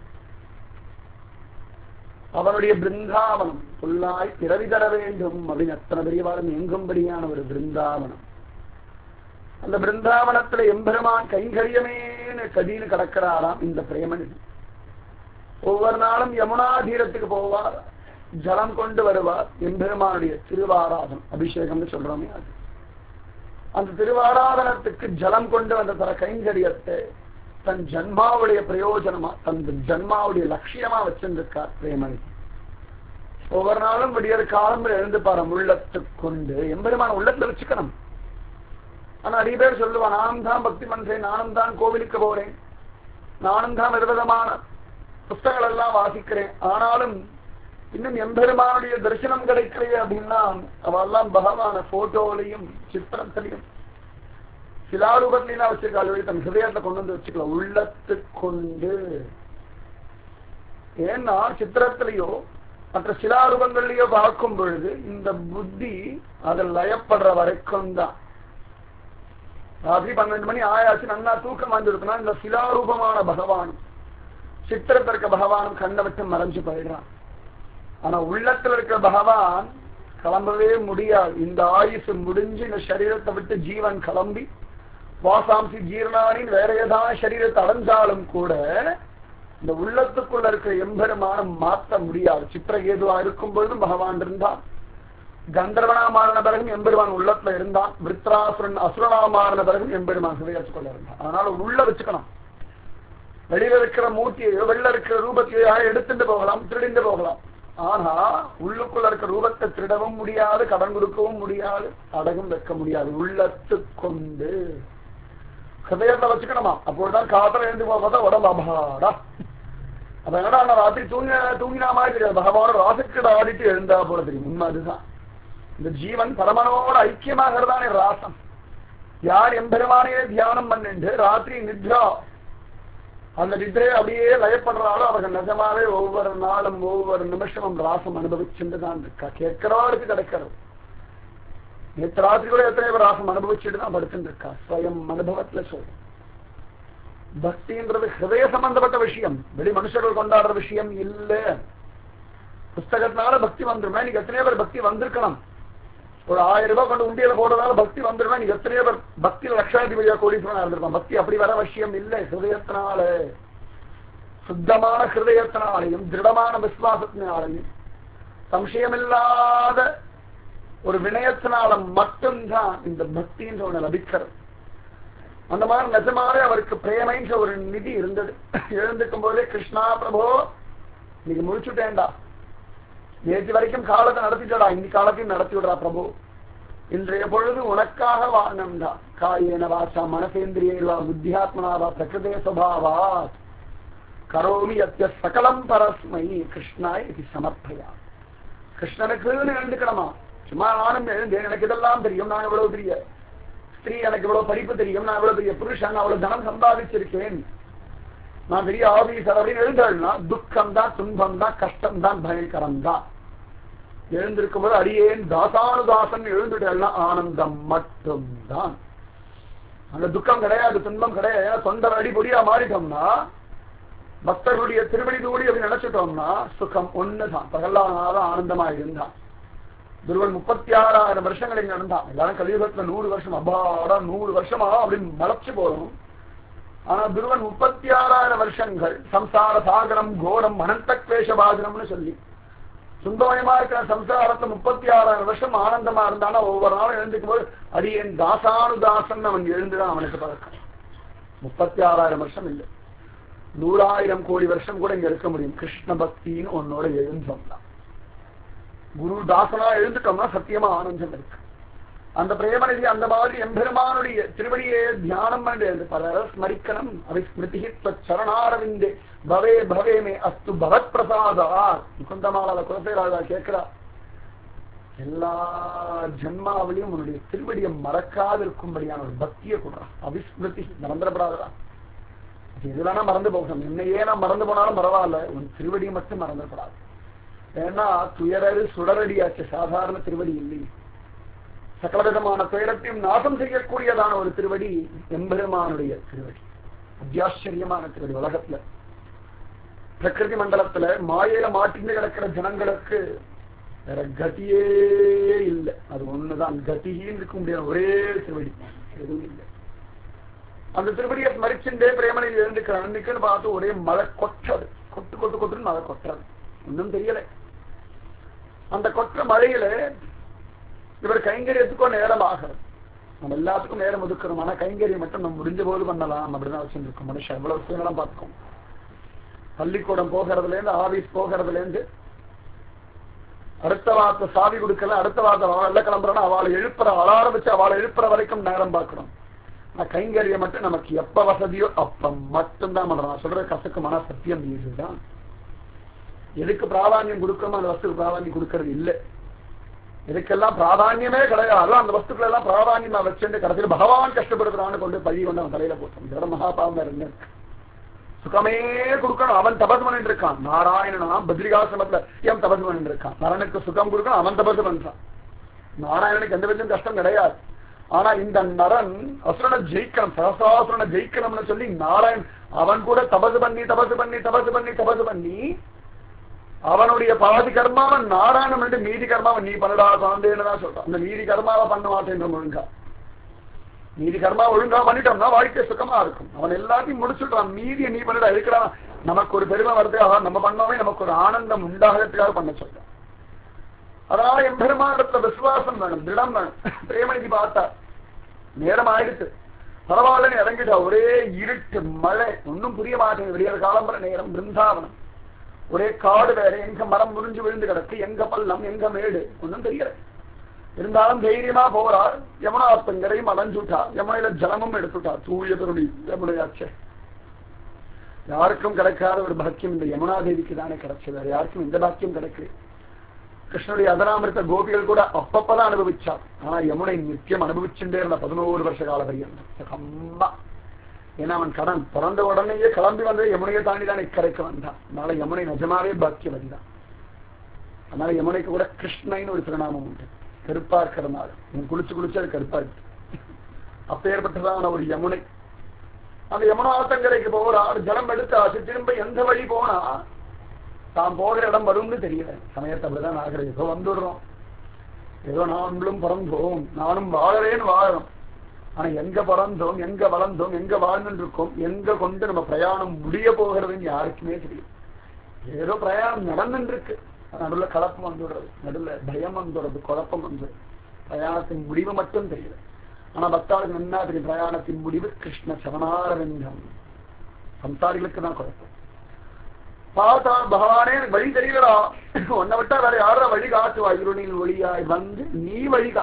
[SPEAKER 2] அவனுடைய பிருந்தாவனம் புல்லாய் பிறவி தர வேண்டும் அப்படின்னு அத்தனை பெரியவாளும் எங்கும்படியான ஒரு பிருந்தாவனம். அந்த பிருந்தாவனத்துல எம்பெருமான் கைங்கரியமேனு கதின்னு கடக்கிறாராம் இந்த பிரேமநிதி. ஒவ்வொரு நாளும் யமுனா தீரத்துக்கு போவார், ஜலம் கொண்டு வருவார். எம்பெருமானுடைய திருவாராதனம், அபிஷேகம்னு சொல்றோமே அது. அந்த திருவாராதனத்துக்கு ஜலம் கொண்டு வந்த தர கைங்கரியத்தை தன் ஜன்மாவுடைய பிரயோஜனமா, தன் ஜன்மாவுடைய லட்சியமா வச்சிருந்திருக்கார் பிரேமநிதி. ஒவ்வொரு நாளும் விடியற் காலம் எழுந்து பாரு உள்ளத்து கொண்டு எம்பெருமான உள்ளத்துல வச்சுக்கணும். ஆனா நிறைய பேர் சொல்லுவான், நானும் தான் பக்தி பண்றேன், நானும் தான் கோவிலுக்கு போறேன், நானும் தான் விதவிதமான புஸ்தகங்கள் எல்லாம் வாசிக்கிறேன், ஆனாலும் இன்னும் எம்பெருமானுடைய தரிசனம் கிடைக்கலையே அப்படின்னா அவெல்லாம் பகவான போட்டோலையும் சித்திரத்திலையும் சிலாரூபத்திலாம் வச்சிருக்காள், தன் ஹிருதயத்தை கொண்டு வந்து வச்சுக்கலாம் உள்ளத்து கொண்டு. ஏன்னா சித்திரத்திலேயோ மற்ற சிலாரூபங்கள்லயோ பார்க்கும் பொழுது இந்த புத்தி அதில் லயப்படுற வரைக்கும் தான். ராத்திரி பன்னெண்டு மணி ஆயாச்சு, நல்லா தூக்கம் வந்துருக்குன்னா இந்த சிலாரூபமான பகவான் சித்திரத்தில் இருக்க பகவானும் கண்ணை விட்டு மறைஞ்சு போயிடுறான். ஆனா உள்ளத்துல இருக்கிற பகவான் கிளம்பவே முடியாது. இந்த ஆயுசு முடிஞ்சு இந்த சரீரத்தை விட்டு ஜீவன் கிளம்பி வாசாம்சி ஜீர்ணானின் வேற ஏதாவது சரீரத்தை அடைஞ்சாலும் கூட இந்த உள்ளத்துக்குள்ள இருக்கிற எம்பெருமானம் மாற்ற முடியாது. சித்திரகேதுவா இருக்கும் பொழுதும் பகவான் இருந்தான், கந்தர்வனா மாறின பிறகும் எம்பெருமான் உள்ளத்துல இருந்தான், விருத்ராசுரன் அசுரனா மாறின பிறகும் எம்பெருமான் ஹிருதயத்துக்குள்ள இருந்தான். அதனால உள்ள வச்சுக்கணும். வெளியில இருக்கிற மூர்த்தியையோ வெளில இருக்கிற ரூபத்தையோ எடுத்துட்டு போகலாம், திருடிந்து போகலாம். ஆனா உள்ளுக்குள்ள இருக்கிற ரூபத்தை திருடவும் முடியாது, கடன் கொடுக்கவும் முடியாது, அடகும் வைக்க முடியாது. உள்ளத்து கொண்டு ஹிருதயத்தை வச்சுக்கணுமா. அப்பொழுதுதான் காதல எழுந்து போகதான் உடம்பு அபாடா. அப்ப என்னடா நான் ராத்திரி தூங்க தூங்கினா மாதிரி தெரியாது, பகவானோட ராசக்கிட ஆடிட்டு எழுந்தா போல தெரியும். உண்மை அதுதான். இந்த ஜீவன் பரமனோட ஐக்கியமாகிறதானே ராசம். யார் எம்பெருமானையே தியானம் பண்ணிட்டு ராத்திரி நித்ரா அந்த நித்ரையை அப்படியே லயப்படுறாலும் அவர்கள் நிஜமாவே ஒவ்வொரு நாளும் ஒவ்வொரு நிமிஷமும் ராசம் அனுபவிச்சுட்டு தான் இருக்கா. கேட்கிறவருக்கு கிடைக்கிறது. நேற்று ராத்திரி கூட எத்தனை பேர் ராசம் அனுபவிச்சுட்டு தான் படுத்துட்டு இருக்கா. ஸ்வயம் அனுபவத்துல சொல்றேன். பக்தின்றது ஹிருதய சம்பந்தப்பட்ட விஷயம், வெளி மனுஷர்கள் கொண்டாடுற விஷயம் இல்ல. புஸ்தகத்தினால பக்தி வந்துருமே, நீங்க எத்தனையோ பேர் பக்தி வந்திருக்கணும். ஒரு ஆயிரம் ரூபாய் கொண்டு உண்டியில போடுறதால பக்தி வந்துருமே, நீங்க எத்தனையோ பேர் பக்தியில லட்சாதிபதியா கோடீஸ்வரனா இருந்திருப்பான். பக்தி அப்படி வர விஷயம் இல்லை. ஹிருதயத்தினால சுத்தமான ஹிருதயத்தினாலையும் திருடமான விசுவாசத்தினாலையும் சம்சயமில்லாத ஒரு வினயத்தினால மட்டும்தான் இந்த பக்தின்ற ஒண்ணு லபிக்கிறது. அந்த மாதிரி நிஜமாவே அவருக்கு பிரேமைன்ற ஒரு நிதி இருந்தது. எழுந்துக்கும் போதே கிருஷ்ணா பிரபோ இன்னைக்கு முடிச்சுட்டேன்டா, நேற்று வரைக்கும் காலத்தை நடத்திட்டடா, இன்னைக்கு காலத்தையும் நடத்தி விடுறா பிரபு இன்றைய பொழுது உனக்காக வாழணும்டா. காயேன வாசா மனசேந்திரியேவா புத்தியாத்மனாவா பிரகிருதே சுபாவா கரோமி அத்திய சகலம் பரஸ்மை கிருஷ்ணாய் இது சமர்ப்பயா. கிருஷ்ணனுக்குன்னு எழுந்துக்கணுமா? சும்மா நானும் எழுந்தேன், எனக்கு இதெல்லாம் தெரியும், நான் எவ்வளவு பெரிய ஸ்திரீ, எனக்கு இவ்வளவு படிப்பு தெரியும், நான் எவ்வளவு பெரிய புருஷன், அவ்வளவு தனம் சம்பாதிச்சிருக்கேன், நான் பெரிய ஆபீசர் அப்படின்னு எழுந்தாள்னா துக்கம் தான், துன்பம் தான், கஷ்டம் தான், பயங்கரம் தான். எழுந்திருக்கும் போது அடியேன் தாசானுதாசன் எழுந்துட்டேன்னா ஆனந்தம் மட்டும்தான். அந்த துக்கம் கிடையாது, துன்பம் கிடையாது. தொண்டர் அடிபொடியா மாறிட்டோம்னா, பக்தர்களுடைய திருவடி தூடி அப்படி நினைச்சிட்டோம்னா சுகம் ஒண்ணுதான். பகல்லானாலும் ஆனந்தமா இருந்தான். துருவன் முப்பத்தி ஆறாயிரம் வருஷங்கள் இங்க இருந்தான். எல்லாரும் கலியுகத்துல நூறு வருஷம் அபாடா நூறு வருஷமா அப்படின்னு மலைச்சு போறோம். ஆனா துருவன் முப்பத்தி ஆறாயிரம் வருஷங்கள் சம்சார சாகரம் கோரம் அனந்த கிளேசபாஜனம்னு சொல்லி சுந்தமயமா இருக்கிற சம்சாரத்துல முப்பத்தி ஆறாயிரம் வருஷம் ஆனந்தமா இருந்தானா ஒவ்வொரு நாளும் எழுந்துக்கும் போது அடியேன் தாசானுதாசன் அவன் எழுந்துதான் அவனுக்கு பழக்கம். முப்பத்தி ஆறாயிரம் வருஷம் இல்லை, நூறாயிரம் கோடி வருஷம் கூட இங்க இருக்க முடியும். கிருஷ்ண பக்தின்னு உன்னோட எழுந்தோம்னா, குரு தாசனா எழுந்துட்டோம்னா சத்தியமா ஆனந்தம் இருக்கு. அந்த பிரேமநிதி அந்த மாதிரி எம்பெருமானுடைய திருவடியே தியானம் பண்ணி பல ஸ்மரிக்கணும். அவிஸ்மிருதி சரணாரவிந்தே பவே பவேமே அஸ்து பகவத் பிரசாதா. முகுந்தமாலால குலசேராஜா கேட்கிறா, எல்லா ஜன்மாவிலையும் உன்னுடைய திருவடியை மறக்காது இருக்கும்படியான ஒரு பக்தியை கொடுறான். அவிஸ்மிருதி மறந்துடப்படாதா? இதுதானா மறந்து போகணும். என்னையே நான் மறந்து போனாலும் பரவாயில்ல, உன் திருவடியை மட்டும் மறந்துடப்படாது. ஏன்னா துயரது சுடரடியாச்சு, சாதாரண திருவடி இல்லை. சகல விதமான துயரத்தையும் நாசம் செய்யக்கூடியதான ஒரு திருவடி எம்பெருமானுடைய திருவடி. அத்தியாச்சரியமான திருவடி. உலகத்துல பிரகிருதி மண்டலத்துல மாயையில மாட்டின்னு கிடக்கிற ஜனங்களுக்கு வேற கதியே இல்லை. அது ஒண்ணுதான் கதின்னு இருக்க முடியாத ஒரே திருவடி, எதுவும் இல்லை. அந்த திருவடியை ஸ்மரிச்சுட்டே பிரேமனை எழுந்துக்கிறான். அன்னைக்குன்னு பார்த்து ஒரே மழை கொட்டது, கொட்டு கொட்டு கொட்டுன்னு மழை கொட்டாது. ஒன்னும் தெரியல. அந்த கொற்ற மழையில இவர் கைங்கரியத்துக்கோ நேரம் ஆகிறது. நம்ம எல்லாத்துக்கும் நேரம் ஒதுக்கணும். ஆனா கைங்கரியம் மட்டும் நம்ம முடிஞ்ச போது பண்ணலாம் அப்படிதான் வச்சுருக்கோம். மனுஷன் எவ்வளவு சூழ்நிலை பார்த்துக்கோம். பள்ளிக்கூடம் போகிறதுல இருந்து ஆபீஸ் போகிறதுல இருந்து அடுத்த வார்த்தை சாவி கொடுக்கல, அடுத்த வார்த்தை அவள் கிளம்புறா அவளை எழுப்புற அலாரம் வச்சு அவளை எழுப்புற வரைக்கும் நேரம் பார்க்கணும். நான் கைங்கரியம் மட்டும் நமக்கு எப்ப வசதியோ அப்ப மட்டும்தான் பண்றோம். நான் சொல்ற கசக்குமான சத்தியம் இதுதான். எதுக்கு பிராதானியம் கொடுக்கணும் அந்த வஸ்துக்கு பிராதானியம் கொடுக்கறது இல்லை. இதுக்கெல்லாம் பிராதானியமே கிடையாது. அந்த வஸ்துக்கள் எல்லாம் பிராதானியமா வச்சுட்டு கடைசியில் பகவான் கஷ்டப்படுறான்னு கொண்டு பழி கொண்டு அவன் தலையில போட்டோம். இதோட மகாபாவம் இருக்கு. சுகமே கொடுக்கணும். அவன் தபசு பண்ணிட்டு இருக்கான். நாராயணனா பத்ரிகாசிரமத்துல என் தபசு பண்ணிட்டு இருக்கான். நரனுக்கு சுகம் கொடுக்கணும், அவன் தபசு பண்றான். நாராயணனுக்கு எந்த விதம் கஷ்டம் கிடையாது. ஆனா இந்த நரன் அசுரனை ஜெயிக்கணும், சகசாசுரனை ஜெயிக்கணும்னு சொல்லி நாராயண் அவன் கூட தபசு பண்ணி தபசு பண்ணி தபசு பண்ணி தபசு பண்ணி அவனுடைய பாதி கர்மாவன் நாராயணன் மீதி கர்மாவன் நீ பண்ணடா குழந்தைன்னு தான் சொல்றான். அந்த மீதி கர்மாவை பண்ண மாட்டேன் ஒழுங்கா. மீதி கர்மா ஒழுங்கா பண்ணிட்டோம்னா வாழ்க்கை சுகமா இருக்கும். அவன் எல்லாத்தையும் முடிச்சுட்டான். மீதியை நீ பண்ணிடா இருக்கிறான். நமக்கு ஒரு பெருமை வருது, நம்ம பண்ணோமே நமக்கு ஒரு ஆனந்தம் உண்டாகிறதுக்காக பண்ண சொல்றான். அதனால என் பெருமானத்துல விசுவாசம் வேணும், திடம் வேணும். பிரேமணிக்கு பார்த்தா நேரம் ஆயிடுச்சு, பரவாயில்லன்னு இறங்கிட்டா. ஒரே இருட்டு மழை, ஒன்னும் புரிய மாட்டேங்குது. விடியற் காலம்பர நேரம், பிருந்தாவனம், ஒரே காடு வேற. எங்க மரம் முறிஞ்சு விழுந்து கிடக்கு, எங்க பள்ளம், எங்க மேடு, ஒன்னும் தெரியல. இருந்தாலும் தைரியமா போறார். யமுனா ஆத்தங்கரையும் அலைஞ்சுட்டா, யமுனையில ஜலமும் எடுத்துட்டா. தூய பெருடி யமுனையாச்சே. யாருக்கும் கிடைக்காத ஒரு பாக்கியம் இந்த யமுனா தேவிக்கு தானே கிடைச்சது. வேற யாருக்கும் இந்த பாக்கியம் கிடைக்கு. கிருஷ்ணனுடைய அதராமிருத்த கோபிகள் கூட அப்பப்பதான் அனுபவிச்சார். ஆனா யமுனை நித்தியம் அனுபவிச்சுட்டே இருந்த பதினோரு வருஷ கால பரியந்தம். ஏன்னா அவன் கடன் பிறந்த உடனேயே கிளம்பி வந்து யமுனையை தாண்டி தான் இக்கரைக்கு வந்தான். அதனால யமுனை நிஜமாவே பாக்கியவதி தான். அதனால யமுனைக்கு கூட கிருஷ்ணன்னு ஒரு திருநாமம் உண்டு. கருப்பா இருக்கிறதுனால குளிச்சு குளிச்சு அது கருப்பா இருக்கு. அப்பேற்பட்டதான ஒரு யமுனை. அந்த யமுனா ஆத்தங்கரைக்கு போகிறார். ஜலம் எடுத்தாச்சு. திரும்ப எந்த வழி போனா தான் போகிற இடம் வரும்னு தெரியல. சமயத்தை அப்படிதான் ஆகிறது. ஏதோ வந்துடுறோம், ஏதோ நாமளும் பிறந்தோம், நானும் வாழறேன்னு வாழறோம். ஆனா எங்க பிறந்தோம், எங்க வளர்ந்தோம், எங்க வாழ்ந்துட்டு இருக்கோம், எங்க கொண்டு நம்ம பிரயாணம் முடிய போகிறதுன்னு யாருக்குமே தெரியும். ஏதோ பிரயாணம் நடந்துட்டு இருக்கு. நடுவுல கலப்பம் வந்துடுறது, நடுவுல பயம் வந்துடுறது, குழப்பம் வந்து பிரயாணத்தின் முடிவு மட்டும் தெரியல. ஆனா பக்தாளுக்கு என்ன தெரியும்? பிரயாணத்தின் முடிவு கிருஷ்ண சரணாரவிந்தம். சம்சாரிகளுக்கு தான் குழப்பம். பார்த்தா பகவானே வழி தெரியலடா, உன்னை விட்டா வேற யாரா வழி காட்டுவா? இருளில் ஒளியாய் வந்து நீ வழி காட்டு.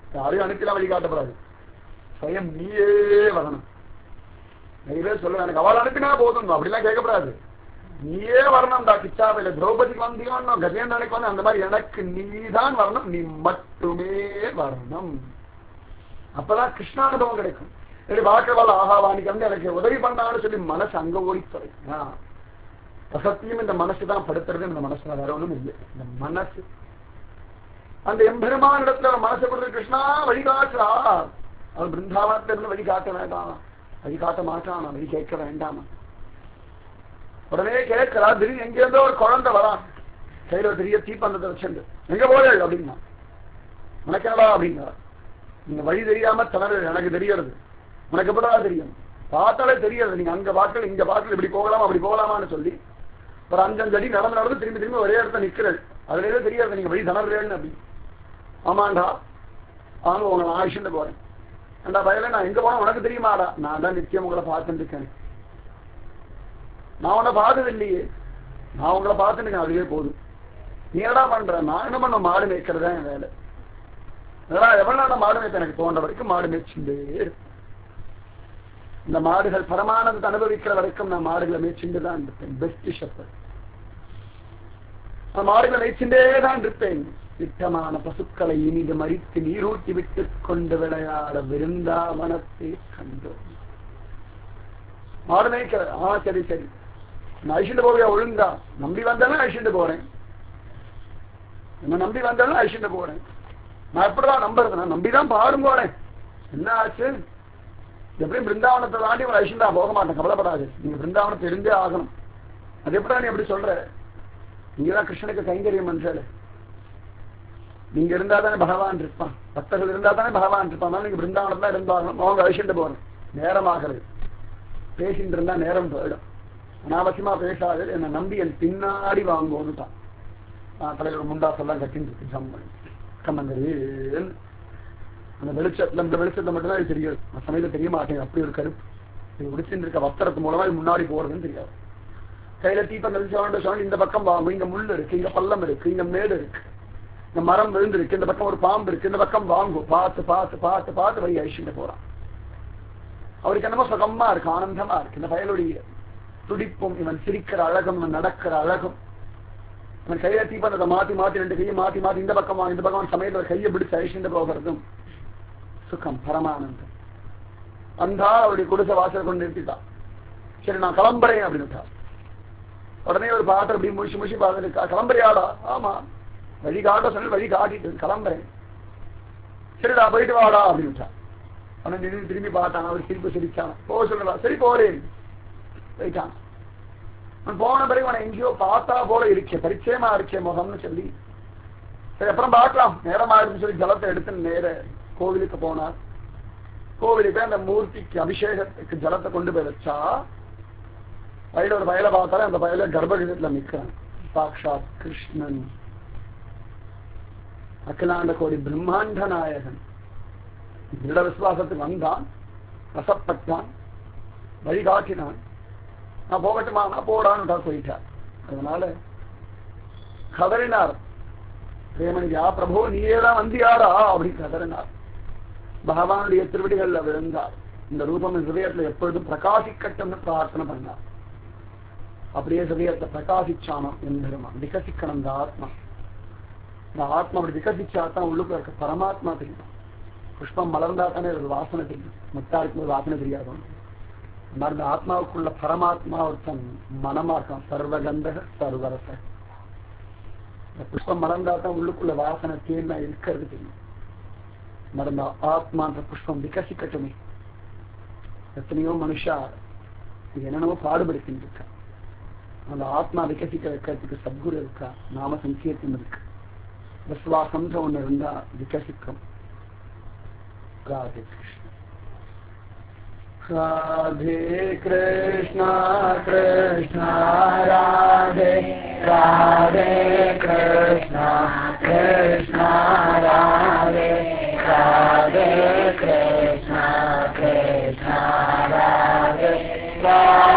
[SPEAKER 2] யாரையும் அனுப்பிலாம் வழிகாட்டப்படாது, சுயம் நீயே வரணும். நிறைய பேர் சொல்லுவேன் எனக்கு அவள் அனுப்பினா போதும், அப்படிலாம் கேட்கப்படாது. நீயே வரணும்டா. கிச்சாவையில திரௌபதிக்கு வந்தியோன்னு கஜேந்திரனுக்கு வந்து அந்த மாதிரி எனக்கு நீதான் வரணும், நீ மட்டுமே வரணும். அப்பதான் கிருஷ்ணானுபவம் கிடைக்கும். சரி வாக்கவாள் ஆகாவானிக்கு வந்து எனக்கு உதவி பண்ணான்னு சொல்லி மனசு அங்க ஓடித்தொலை. வசத்தியும் இந்த மனசுதான் படுத்துறது. இந்த மனசுல வேற ஒண்ணும் இல்லை. இந்த மனசு அந்த எம்பெருமான இடத்துல மனசை கொடுத்து கிருஷ்ணா வழிகாட்டுறா. அவன் பிருந்தாவனத்துல இருந்து வழி காட்ட வேண்டாமா, வழி காட்ட மாட்டானா, வழி கேட்க வேண்டாமா. உடனே கேட்கிறா. திடீர்னு எங்கிருந்தோ ஒரு குழந்தை வரான், கையில பெரிய தீப்பந்தத்தை வச்சுண்டு. எங்க போய அப்படின்னா, உனக்கு என்னடா அப்படின்னா, நீங்க வழி தெரியாம தவறு எனக்கு தெரியறது, உனக்கு எப்படா தெரியும், பார்த்தாலே தெரியாது. நீங்க அங்க பார்க்கல இங்க பார்க்கல, இப்படி போகலாமா அப்படி போகலாமான்னு சொல்லி ஒரு அஞ்சஞ்சு அடி நடந்து நடந்து திரும்பி திரும்பி ஒரே இடத்த நிக்கிறது. அதுல தெரியாது நீங்க வழி தளர்றேன்னு. அப்படி ஆமாண்டா, ஆமா உங்களை ஆயுஷன்னு போறேன். ஏண்டா பயல நான் எங்க போனா உனக்கு தெரியுமாடா, நான் தான் நிச்சயம் உங்களை பார்த்துட்டு இருக்கேன். நான் உன்னை பார்த்தது இல்லையே, நான் உங்களை பார்த்துட்டு அதுவே போதும். நீ என்னடா பண்ற, நான் என்ன பண்ண மாடு மேய்க்கிறதா என் வேலை. அதெல்லாம் எவ்வளவு நாள் மாடு மேய்ப்ப, எனக்கு தோன்ற வரைக்கும் மாடு மேய்ச்சுட்டே இருப்பேன். இந்த மாடுகள் பரமானந்தத்தை அனுபவிக்கிற வரைக்கும் நான் மாடுகளை மேய்ச்சுட்டு தான் இருப்பேன். Best shepherd. நான் மாடுகளை மேய்ச்சுட்டே தான் இருப்பேன். திட்டமான பசுக்களை இனிது மறித்து நீரூட்டி விட்டு கொண்டு விளையாட விருந்தாவனத்தை கண்டோம். மாடு மேய்க்கிற ஆ சரி சரி, நான் அழிச்சுட்டு போவியா ஒழுங்கா, நம்பி வந்தாலும் அழிச்சுட்டு போறேன், என்ன நம்பி வந்தாலும் அழிச்சுட்டு போறேன். நான் எப்படிதான் நம்புறது, நான் நம்பிதான் பாடும் போறேன். என்ன ஆச்சு, எப்படியும் பிருந்தாவனத்தை தாண்டி ஒரு அழிச்சுட்டா போக மாட்டேன், கவலைப்படாது. நீங்க பிருந்தாவனத்தை இருந்தே ஆகணும். அது எப்படா நீ எப்படி சொல்ற, நீங்கதான் கிருஷ்ணனுக்கு கைங்கரியம் பண்றாரு, நீங்க இருந்தா தானே பகவான் இருப்பான், பக்தர்கள் இருந்தா தானே பகவான் இருப்பான். நீங்க பிருந்தாவனம் தான் இருந்தாகணும். அவங்க அழிச்சுட்டு போறேன், நேரமாகிறது. பேசிட்டு இருந்தா நேரம் போயிடும், அனாவசியமா பேசாது, என்னை நம்பி என் பின்னாடி வாங்குவோன்னுட்டான். தலைவர் முண்டாசெல்லாம் கட்டின்னு இருக்கு ஜம்மன் கம்மங்கரி. அந்த வெளிச்சத்துல இந்த வெளிச்சத்துல மட்டும்தான் இது தெரியாது, சமயத்துல தெரிய மாட்டேங்குது. அப்படி ஒரு கருப்பு இது உடிச்சுட்டு இருக்க வஸ்திரத்து மூலமா முன்னாடி போறதுன்னு தெரியாது. கையில தீப்பம் கழிச்சவன் சொன்ன இந்த பக்கம் வாங்கும், இங்க முள்ளு இருக்கு, இங்க பள்ளம் இருக்கு, இங்க மேடு இருக்கு, இந்த மரம் விழுந்திருக்கு, இந்த பக்கம் ஒரு பாம்பு இருக்கு, இந்த பக்கம் வாங்கும். பார்த்து பார்த்து பார்த்து பார்த்து வழி அழிச்சுட்டு போறான். அவருக்கு என்னமோ சுகமா இருக்கு, ஆனந்தமா இருக்கு. இந்த பயலுடைய துடிப்பும், இவன் சிரிக்கிற அழகும், இவன் நடக்கிற அழகும், இவன் கையில தீப்பந்தத்தை மாத்தி மாத்தி ரெண்டு கையை மாத்தி மாத்தி இந்த பக்கமா இந்த பக்கம் சமயத்துல கையை பிடிச்சு அழிச்சுட்டு போகிறதும் சுகம், பரமானந்தம். அந்தா அவருடைய குடிசை வாசல் கொண்டு நிறுத்திட்டான். சரி நான் கிளம்புறேன் அப்படின்னு. உடனே ஒரு பாட்டை அப்படி முடிச்சு முடிச்சு பார்த்துருக்கா. கிளம்புறியாடா? ஆமா. வழி காட்ட சொல்லி வழி காட்டிட்டு கிளம்புறேன். சரிடா போயிட்டு வாடா அப்படின்னு. அவன் நின்று திரும்பி பார்த்தான். அவர் சிரிப்பு சிரிச்சான். போக சொல்லடா. சரி போறேன் போயிட்டான். அவன் போன பிறகு அவனை எங்கேயோ பார்த்தா போல இருக்கே, பரிச்சயமா இருக்கே முகம்னு சொல்லி, சரி அப்புறம் பார்க்கலாம் நேரமா இருக்குன்னு சொல்லி ஜலத்தை எடுத்து நேர கோவிலுக்கு போனார். கோவிலுக்கு அந்த மூர்த்திக்கு அபிஷேகத்துக்கு ஜலத்தை கொண்டு போய் வச்சா, வயல ஒரு வயலை பார்த்தாலே அந்த வயல கர்ப்பகிரகத்துல நிற்கிறான் சாட்சாத் கிருஷ்ணன், அகிலாண்ட கோடி பிரம்மாண்ட நாயகன். திருட விசுவாசத்துக்கு வந்தான், ரசப்பட்டான், வழிகாட்டினான். நான் போகட்டுமா, நான் போடான்னு போயிட்டார். அதனால கதறினார். பிரேமனியா பிரபு நீயேதான் வந்தியாரா அப்படின்னு கதறினார். பகவானுடைய திருவடிகள்ல விழுந்தார். இந்த ரூபம் ஹிருதயத்துல எப்பொழுதும் பிரகாசிக்கட்டும்னு பிரார்த்தனை பண்ணார். அப்படியே ஹிருதயத்தை பிரகாசிச்சானம் எம்பெருமான். விகசிக்கணும் இந்த ஆத்மா. இந்த ஆத்மா அப்படி விகசிச்சாதான் உள்ளுக்கு இருக்க பரமாத்மா தெரியும். புஷ்பம் மலர்ந்தா தானே ஒரு வாசனை தெரியும், மத்தாருக்கு ஒரு வாசனை தெரியாது. அந்த ஆத்மாவுக்குள்ள பரமாத்மா ஒருத்தன் மனமா இருக்கான். சர்வகந்தக சர்வரச. இந்த புஷ்பம் மலர்ந்தா தான் உள்ளுக்குள்ள வாசனை தேர்னா இருக்கிறது தெரியும். மறந்த ஆத்மான்ற புஷ்பம் விகசிக்கட்டுமே. எத்தனையோ மனுஷா என்னென்னவோ பாடுபடுத்தின்னு இருக்கா. அந்த ஆத்மா விகசிக்க வைக்கிறதுக்கு சத்குரு இருக்கா, நாம சங்கீர்த்தம் இருக்கு, விஸ்வாசம்ன்ற ஒண்ணு இருந்தா விகசிக்கும். ராதே கிருஷ்ணா ராதே கிருஷ்ணா கிருஷ்ணா ராதே ராதே கிருஷ்ணா கிருஷ்ணா ராதே ராதே கிருஷ்ணா கிருஷ்ணா ராதே ராதே